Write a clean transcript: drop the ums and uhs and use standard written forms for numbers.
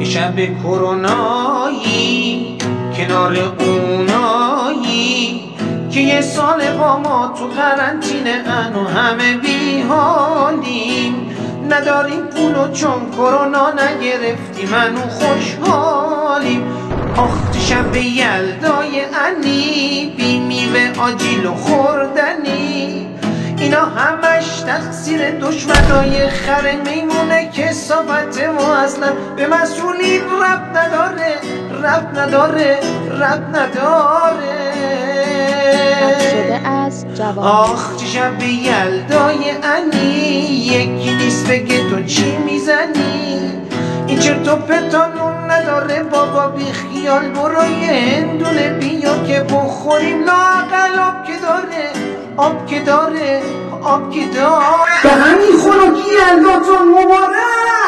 یه شب کرونایی کنار اونایی که یه سال با ما تو قرنطینه ان و همه بی حالیم، نداریم پولو چون کرونا نگرفتیم منو خوشحالیم. آخ شب یلدای انی بی میوه آجیل و خوردنی، اینا همش تقصیر دشمنای خر میمونه که صافته و اصلا به مسئولین ربط نداره ربط نداره ربط نداره. شده از جوان. آخ چه شب یلدای انی، یکی نیست بگه تو چی میزنی، این چرت و پرتا نون نداره بابا بی خیال برو یه هندونه بیا که بخوریم، لااقل آب که داره آب که داره آب که داره. به همین خوراکی یلداتون مبارک.